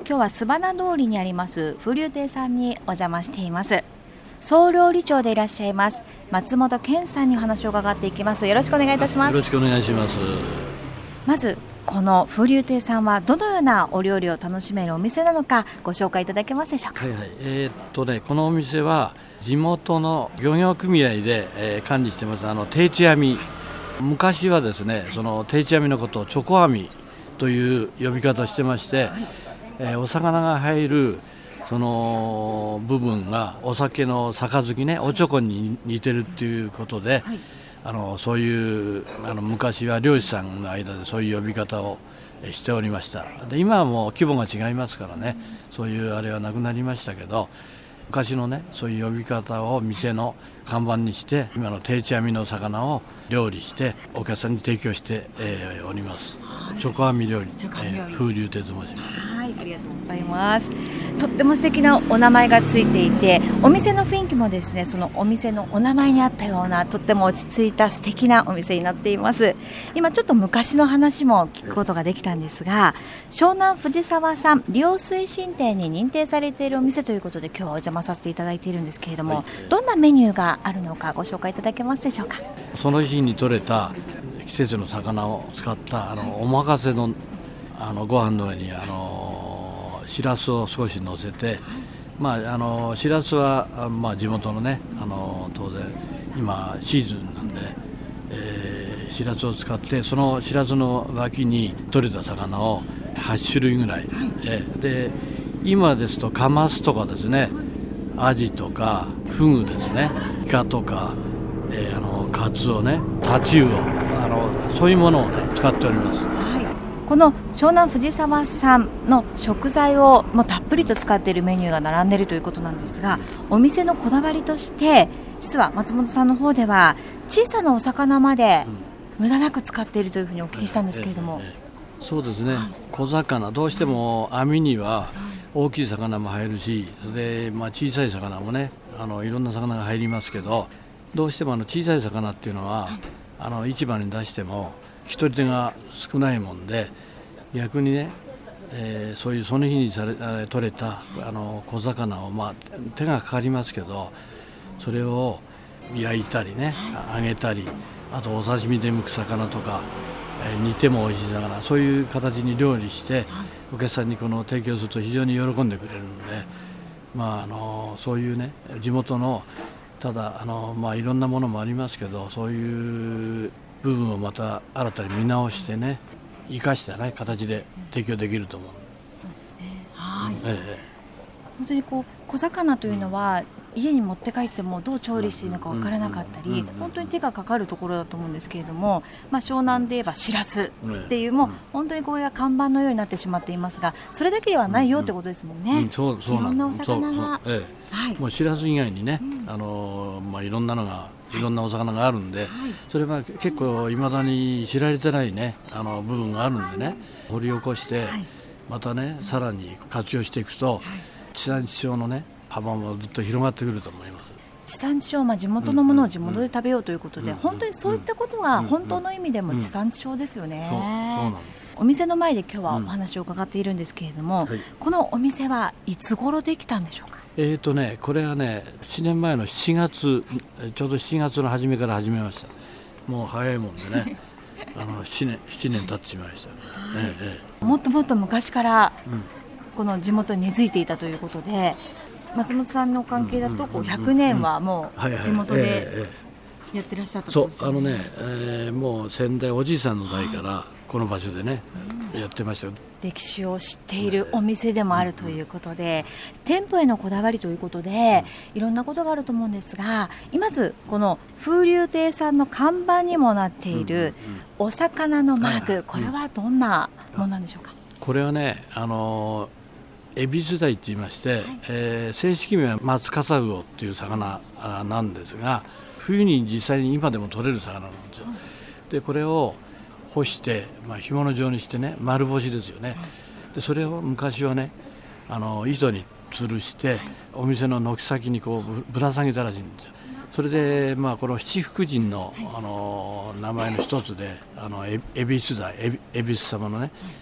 今日は須花通りにあります風流亭さんにお邪魔しています。総料理長でいらっしゃいます松本健さんにお話を伺っていきます。よろしくお願いいたします。 よろしくお願いします。 まずこの風流亭さんはどのようなお料理を楽しめるお店なのかご紹介いただけますでしょうか。 このお店は地元の漁業組合で、管理してます定置網。昔はですね、その定置網のことをチョコ網という呼び方をしてまして、お魚が入るその部分がお酒の杯ね、おちょこに似てるっていうことで、そういう昔は漁師さんの間でそういう呼び方をしておりました。で今はもう規模が違いますからね、そういうあれはなくなりましたけど、昔のねそういう呼び方を店の看板にして今の定置網の魚を料理してお客さんに提供して、おります。チョコ網料理、風流亭と申します。 はい、ありがとうございます。とっても素敵なお名前がついていて、お店の雰囲気もですね、そのお店のお名前にあったようなとっても落ち着いた素敵なお店になっています。今ちょっと昔の話も聞くことができたんですが、湘南藤沢産利用推進店に認定されているお店ということで今日はお邪魔させていただいているんですけれども、どんなメニューがあるのかご紹介いただけますでしょうか。 その日に取れた季節の魚を使ったおまかせのご飯の上にしらすを少し乗せて、しらすは、地元のね当然今シーズンなんで、しらすを使ってそのしらすの脇に取れた魚を8種類ぐらい、で今ですとカマスとかですね、アジとかフグですね、イカとか、カツオね、タチウオ、そういうものをね使っております。 この湘南藤沢産の食材をもうたっぷりと使っているメニューが並んでいるということなんですが、お店のこだわりとして実は松本さんの方では小さなお魚まで無駄なく使っているというふうにお聞きしたんですけれども、 そうですね、小魚どうしても網には大きい魚も入るし、で、小さい魚もねいろんな魚が入りますけど、どうしても小さい魚っていうのは市場に出しても一人手が少ないもんで、逆にね、そういうその日に取れた小魚を、手がかかりますけど、それを焼いたりね、揚げたり、あとお刺身で剥く魚とか、煮ても美味しい魚、そういう形に料理してお客さんに提供すると非常に喜んでくれるので、そういうね地元のただいろんなものもありますけど、そういう部分をまた新たに見直してね、生かしたね形で提供できると思う。 そうですね、はい、本当に小魚というのは家に持って帰ってもどう調理していいのか分からなかったり、本当に手がかかるところだと思うんですけれども、湘南で言えばしらすっていう、もう本当にこれが看板のようになってしまっていますが、それだけではないよってことですもんね。 そういろんなお魚が、 もうしらす以外にね、いろんなのがいろんなお魚があるんで、それは結構いまだに知られてないね部分があるんでね、掘り起こして、またねさらに活用していくと、地産地消のね幅もずっと広がってくると思います。 地産地消、地元のものを地元で食べようということで、本当にそういったことが本当の意味でも地産地消ですよね。 そうなんです。 お店の前で今日はお話を伺っているんですけれども、このお店はいつ頃できたんでしょうか。 これはね7年前の7月、ちょうど7月の初めから始めました。もう早いもんでね7年経ってしまいました。 もっともっと昔からこの地元に根付いていたということで、松本さんの関係だと100年はもう地元でやってらっしゃったんですよね。 もう先代おじいさんの代からこの場所でね、やってましたよ。 歴史を知っているお店でもあるということで、店舗へのこだわりということでいろんなことがあると思うんですが、まずこの風流亭さんの看板にもなっているお魚のマーク、これはどんなものなんでしょうか。 これはねエビスダイって言いまして、正式名は松笠魚っていう魚なんですが、冬に実際に今でも取れる魚なんですよ。でこれを干して、干物状にしてね、丸干しですよね。でそれを昔はね糸に吊るしてお店の軒先にぶら下げたらしいんですよ。それでこの七福神の、名前の一つで恵比寿大、恵比寿様のね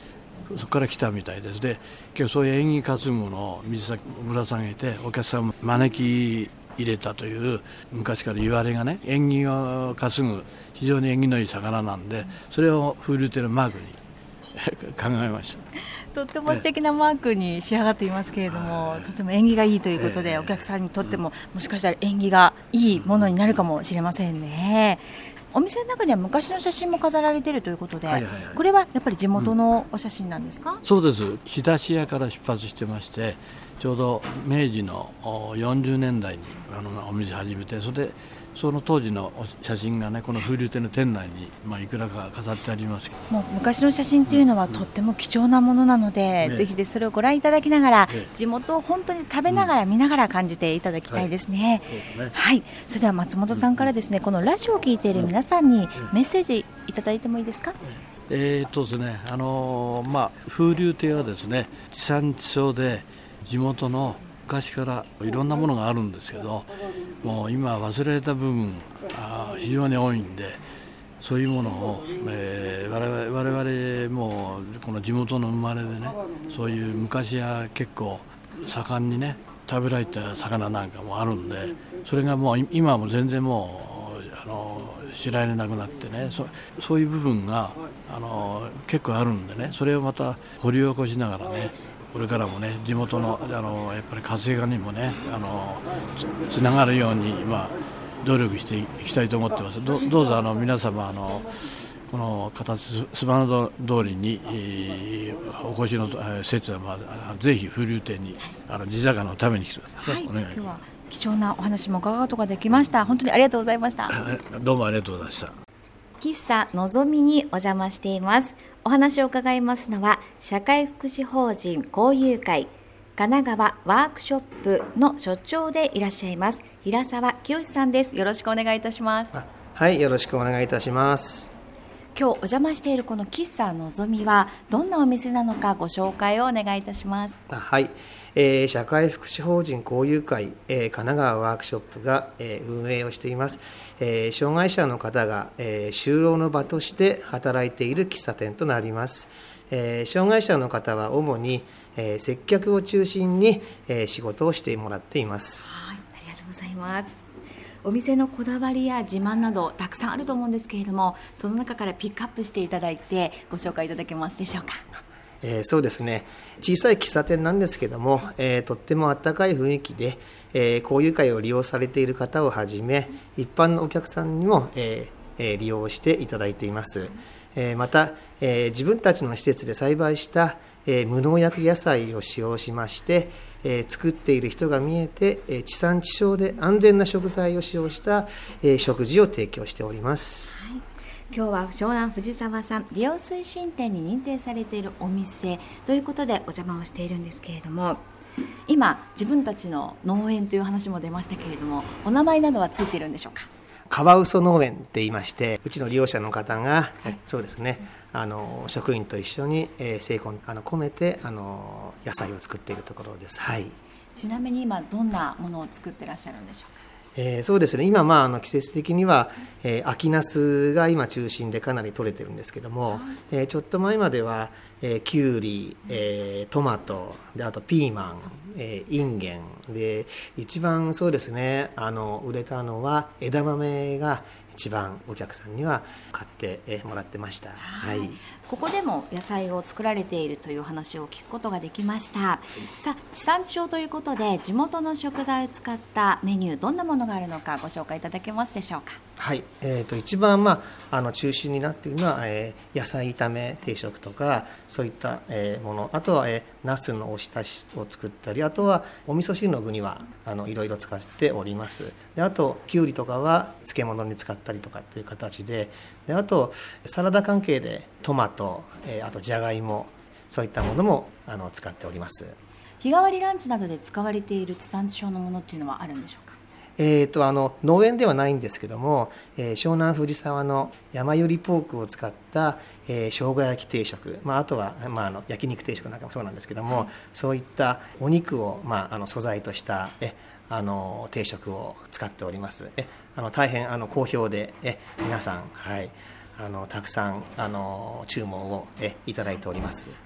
そこから来たみたいです。で今日そういう縁起担ぐものを水先ぶら下げてお客さんを招き入れたという昔から言われがね、縁起を担ぐ非常に縁起のいい魚なんで、それを風流亭のマークに考えました。 とっても素敵なマークに仕上がっていますけれども、とても縁起がいいということで、お客さんにとってももしかしたら縁起がいいものになるかもしれませんね。お店の中には昔の写真も飾られているということで、これはやっぱり地元のお写真なんですか？ そうです。仕出し屋から出発してまして、ちょうど明治の40年代にお店始めて、その当時の写真がね、この風流亭の店内に、いくらか飾ってありますけど、 もう昔の写真っていうのはとっても貴重なものなので、ぜひそれをご覧いただきながら、地元を本当に食べながら見ながら感じていただきたいですね。はい、それでは松本さんからですね、このラジオを聞いている皆さんにメッセージいただいてもいいですか？ ですね、風流亭はですね、地産地消で地元の昔からいろんなものがあるんですけど、もう今忘れられた部分非常に多いんで、そういうものを、我々もこの地元の生まれでね、そういう昔は結構盛んにね食べられた魚なんかもあるんで、それがもう今はもう全然もう知られなくなってね、そういう部分が結構あるんでね、それをまた掘り起こしながらね、これからもね地元のやっぱり活性化にもねつながるように努力していきたいと思ってます。どうぞ皆様この形すばな通りに、お越しの節は、ぜひ風流亭に地魚を食べに来てください。 はい、今日は貴重なお話も伺うことができました。本当にありがとうございました。 どうもありがとうございました。 喫茶のぞみにお邪魔しています。お話を伺いますのは、社会福祉法人交友会神奈川ワークショップの所長でいらっしゃいます平沢清さんです。よろしくお願いいたします。 はい、よろしくお願いいたします。 今日お邪魔しているこの喫茶のぞみはどんなお店なのか、ご紹介をお願いいたします。 はい、社会福祉法人交友会、神奈川ワークショップが、運営をしています。障害者の方が、就労の場として働いている喫茶店となります。障害者の方は主に、接客を中心に、仕事をしてもらっています。 はい、ありがとうございます。お店のこだわりや自慢などたくさんあると思うんですけれども、その中からピックアップしていただいてご紹介いただけますでしょうか？ そうですね、小さい喫茶店なんですけども、とっても温かい雰囲気で、交友会を利用されている方をはじめ一般のお客さんにも、利用していただいています。また、自分たちの施設で栽培した、無農薬野菜を使用しまして、作っている人が見えて、地産地消で安全な食材を使用した、食事を提供しております。 はい、今日は湘南藤沢さん利用推進店に認定されているお店ということでお邪魔をしているんですけれども、今自分たちの農園という話も出ましたけれども、お名前などはついているんでしょうか？ カワウソ農園って言いまして、うちの利用者の方が、そうですね、職員と一緒に、精魂込めて野菜を作っているところです。はい、 ちなみに今どんなものを作ってらっしゃるんでしょうか？ そうですね、今、季節的には、秋ナスが今中心でかなり取れてるんですけども、ちょっと前までは、きゅうり、トマトで、あとピーマン、インゲンで、一番そうですね、売れたのは枝豆が一番お客さんには買ってもらってました。はい、 ここでも野菜を作られているという話を聞くことができました。さあ、地産地消ということで地元の食材を使ったメニュー、どんなものがあるのかご紹介いただけますでしょうか？ はい、一番、中心になっているのは、野菜炒め定食とかそういった、もの、あとは、ナスのおひたしを作ったり、あとはお味噌汁の具にはいろいろ使っております。で、あときゅうりとかは漬物に使ったりとかという形で、あとサラダ関係でトマト、あとじゃがいも、そういったものも使っております。 日替わりランチなどで使われている地産地消のものっていうのはあるんでしょうか？ 農園ではないんですけども、湘南藤沢の山よりポークを使った、生姜焼き定食、あとは、焼肉定食なんかもそうなんですけども、そういったお肉を、素材とした定食を使っております。大変好評で皆さん、たくさん注文をいただいております。 は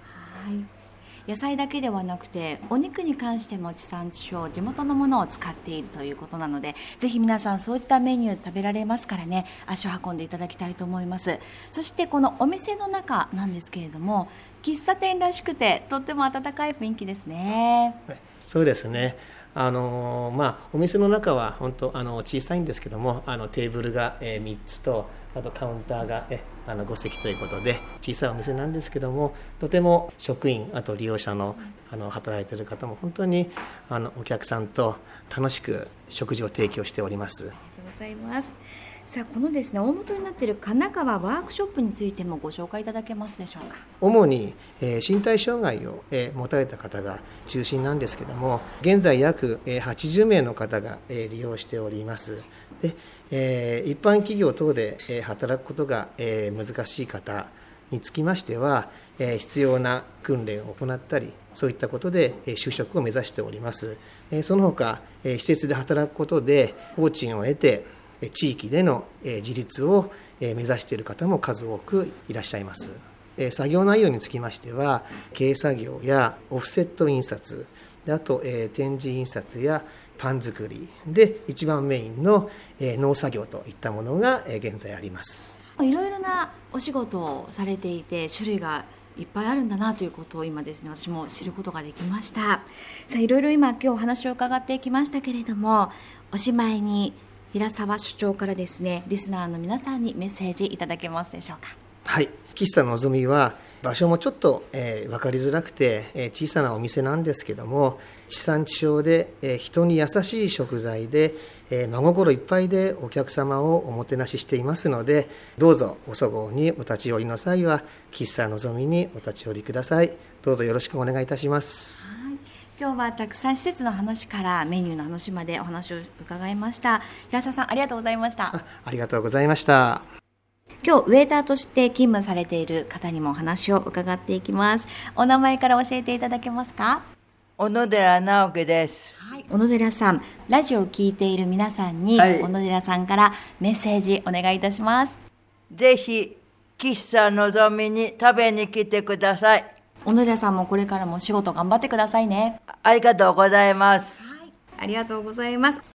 野菜だけではなくてお肉に関しても地産地消、地元のものを使っているということなので、ぜひ皆さんそういったメニュー食べられますからね、足を運んでいただきたいと思います。そしてこのお店の中なんですけれども、喫茶店らしくてとっても温かい雰囲気ですね。 そうですね。お店の中は本当小さいんですけども、テーブルが3つと、あとカウンターが5席ということで小さいお店なんですけども、とても職員、あと利用者の働いている方も本当にお客さんと楽しく食事を提供しております。 ありがとうございます。さあ、このですね、大元になっている神奈川ワークショップについてもご紹介いただけますでしょうか。 主に身体障害を持たれた方が中心なんですけども、現在約80名の方が利用しております。で、一般企業等で働くことが難しい方につきましては、必要な訓練を行ったり、そういったことで就職を目指しております。その他施設で働くことで工賃を得て地域での自立を目指している方も数多くいらっしゃいます。作業内容につきましては、軽作業やオフセット印刷、あと展示印刷やパン作りで、一番メインの農作業といったものが現在あります。 いろいろなお仕事をされていて、種類がいっぱいあるんだなということを今ですね、私も知ることができました。さあ、いろいろ今お話を伺ってきましたけれども、おしまいに平沢所長からですね、リスナーの皆さんにメッセージいただけますでしょうか。 はい、喫茶のぞみは場所もちょっと分かりづらくて小さなお店なんですけども、地産地消で人に優しい食材で真心いっぱいでお客様をおもてなししていますので、どうぞおそごうにお立ち寄りの際は喫茶のぞみにお立ち寄りください。どうぞよろしくお願いいたします。 今日はたくさん施設の話からメニューの話までお話を伺いました。平沢さん、ありがとうございました。 ありがとうございました。 今日ウェイターとして勤務されている方にもお話を伺っていきます。お名前から教えていただけますか。 小野寺直樹です。 小野寺さん、ラジオを聞いている皆さんに、小野寺さんからメッセージお願いいたします。 ぜひ喫茶のぞみに食べに来てください。 小野寺さんもこれからもお仕事頑張ってくださいね。 ありがとうございます。 ありがとうございます。